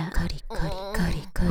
ら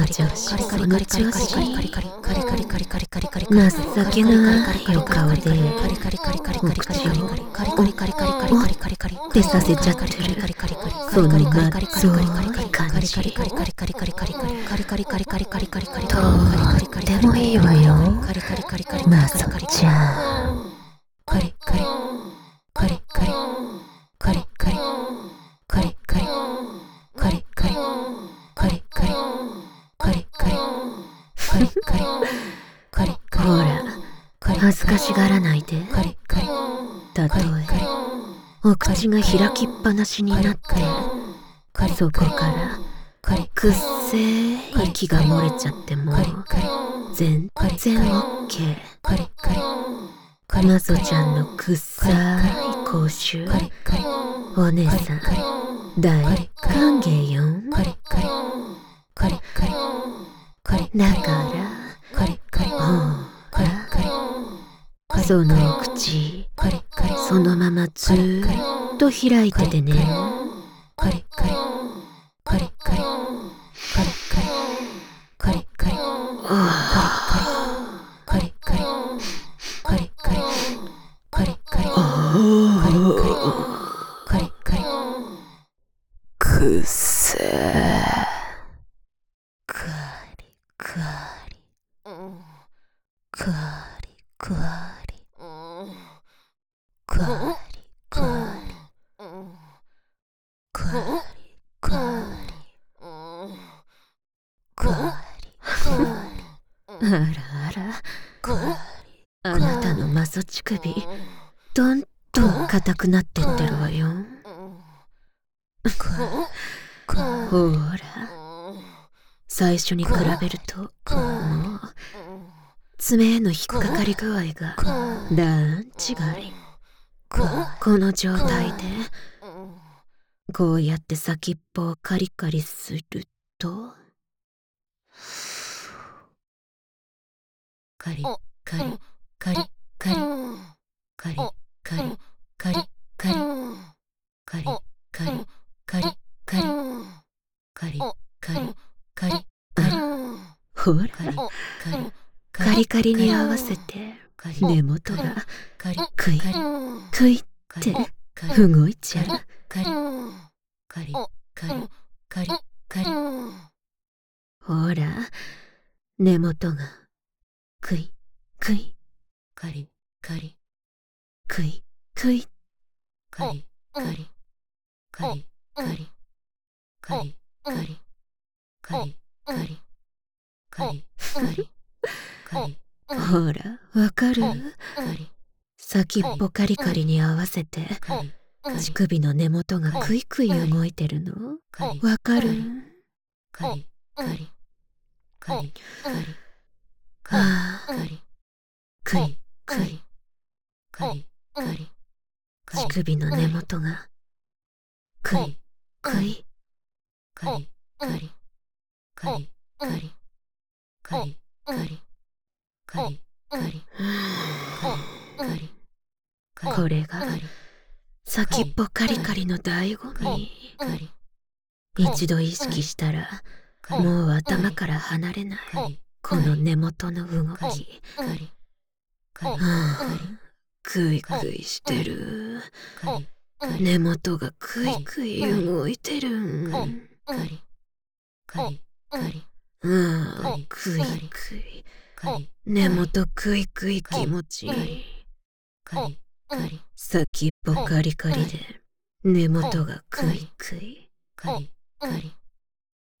の調子、その調子。情けないお顔でお口をってさせちゃってる、そのまっぞい感じ。とってもいいわよ、マゾちゃん。ほら、恥ずかしがらないで。たとえお口が開きっぱなしになって、そこからくっせー息が漏れちゃっても全然オッケー。マゾちゃんのくっさーい口臭、お姉さん大歓迎よ。だからほら、そのお口そのままずーっと開いててね。くっせー。カリカリカリカリカリカリカリカリあらあら、あなたのマゾ乳首どんどん硬くなってってるわよ。ほら、最初に比べるともう爪への引っかかり具合が段違い。この状態でこうやって先っぽをカリカリすると、カリカリカリカリカリカリカリカリカリカリカリカリカリカリカリカリ、ほらカリカリに合わせて根元がクイクイって動いちゃう。カリカリカリカリカリ、ほら根元がクイクイカリカリクイクイカリカリカリカリカリカリカリカリカリカリカリ、ほらわかる？先っぽカリカリに合わせて乳首の根元がクイクイ動いてるのわかる？カリカリカリカリカリクイクイカリカリ、乳首の根元がクイクイカリカリカリカリカリカリカリカリカリ、これが先っぽカリカリの醍醐味。一度意識したらもう頭から離れないこの根元の動き。クイクイしてる。根元がクイクイ動いてる。クイクイ、根元クイクイ気持ちいい。先っぽカリカリで根元がクイクイ。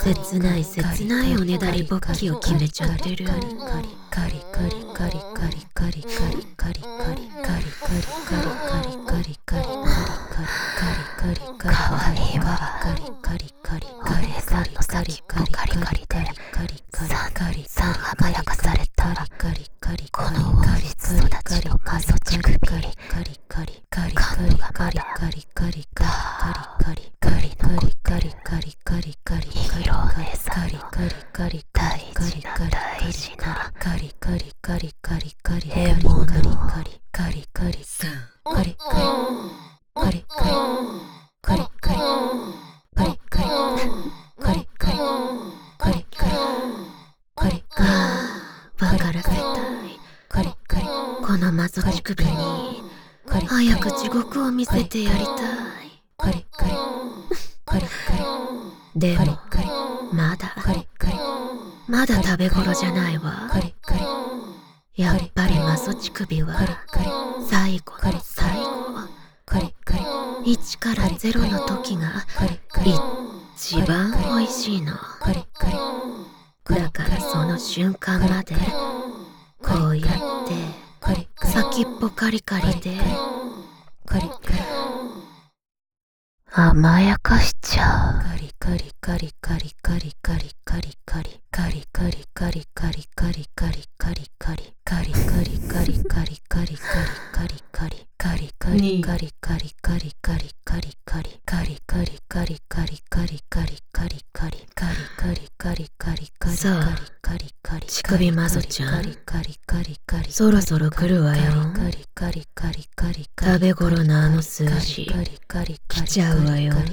切ない切ないおねだりぼっきを決めちゃってる。 かわいいわ。お姉さんの先っぽカリカリでさん甘やかされたこの王室育ちのマゾ乳首。感度がまだガリの残ってる。ヒロお姉さんの大事な大事な獲物。わからせたい。このマゾ乳首に早く地獄を見せてやりたい。でもまだ食べ頃じゃないわ。やっぱりマゾ乳首は最後の最後、1から0の時が一番美味しいの。だからその瞬間までこうやって先っぽカリカリで甘やかしちゃう。さあ、乳首マゾちゃん、そろそろ来るわよ。食べ頃のあの数字来ちゃうわよ。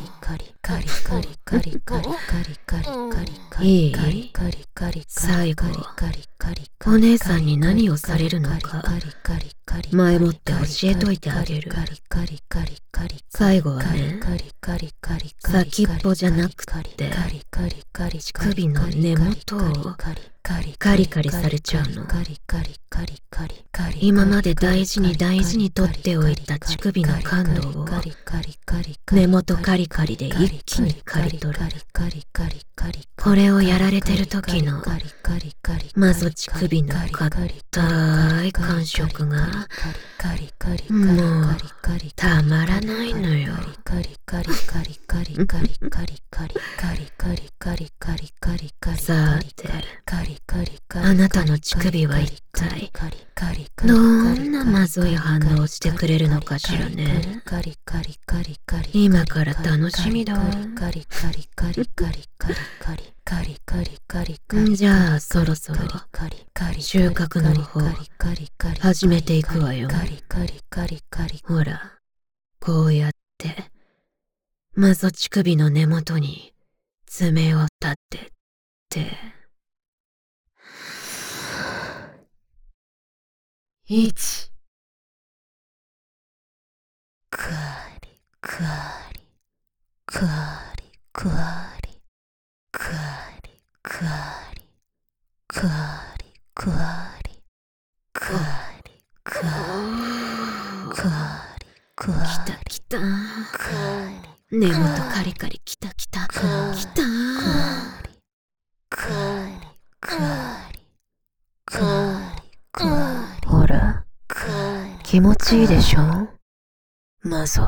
いい？最後お姉さんに何をされるのか前もって教えといてあげる。最後はね、先っぽじゃなくって乳首の根元をカリカリされちゃうの。今まで大事に大事に取っておいた乳首の感度を根元カリカリで一気に刈り取る。これをやられてる時のマゾ乳首の硬い感触がもうたまらないのよ。さて、あなたの乳首は一体どんなまずい反応をしてくれるのかしらね。今から楽しみだわ。じゃあそろそろ収穫の方始めていくわよ。ほら、こうやってマゾ乳首の根元に爪を立てて1カリカリカリカリカリカリカリカリカリカリカリきた根元カリカリきたきたほら、気持ちいいでしょマゾ。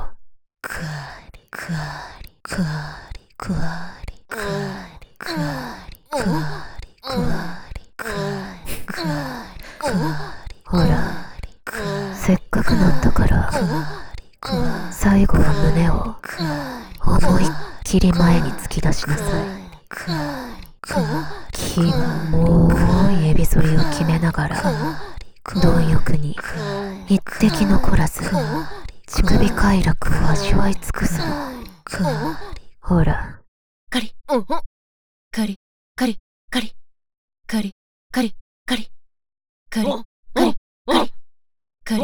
ほら、せっかくなんだから最後は胸を思いっきり前に突き出しなさい。キモいエビ反りを決めながら貪欲に一滴残らず乳首快楽を味わい尽くすの。ほら、カリカリカリカリカリカリカリカリカリカリカリカリカリカリ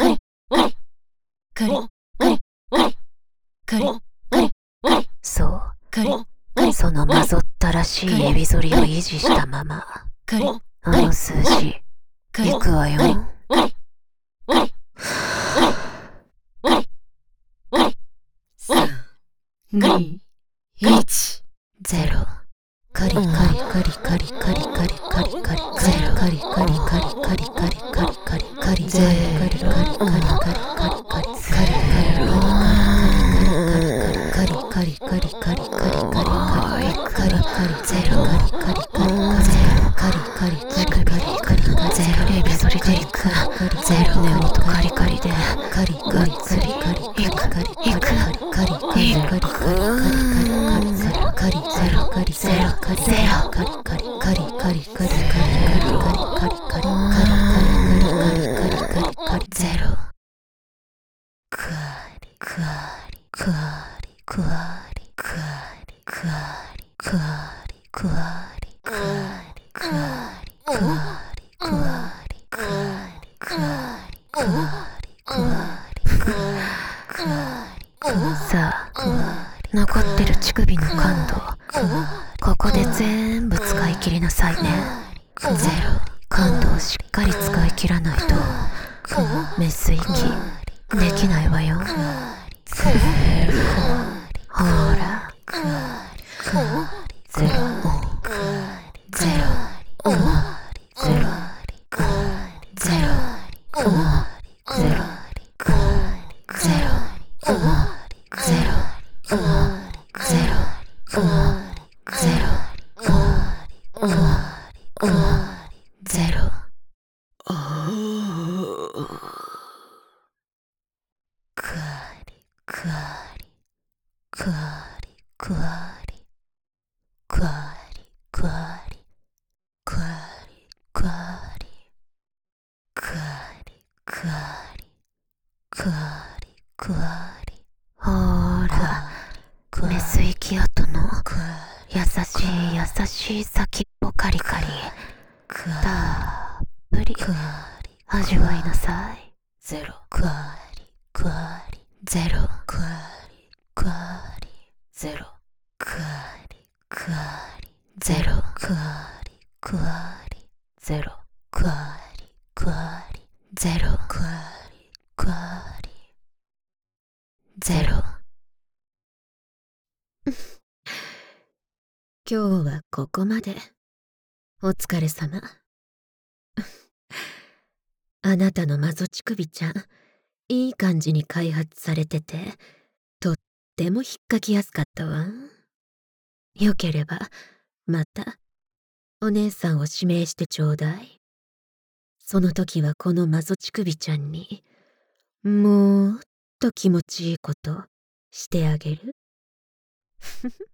カリカリそう、そのまぞったらしいエビ反りを維持したままあの数字いくわよ。3、2、1、0。 さあ、残ってる乳首の感度、ここで全部使い切りなさいね。感度をしっかり使い切らないとメス息できないわよ。ほら、ゼロ、ゼロ、ゼロ、ゼロ、ゼロ、メス息跡の優しい先っぽカリカリ、たっぷり味わいなさい。ゼロ、ゼロ、ゼロ、ゼロ、ゼロ、ゼロ、ゼロ。 今日はここまで。お疲れ様。あなたのマゾ乳首ちゃん、いい感じに開発されてて、とっても引っかきやすかったわ。よければ、また、お姉さんを指名してちょうだい。その時はこのマゾ乳首ちゃんに、もっと気持ちいいことしてあげる。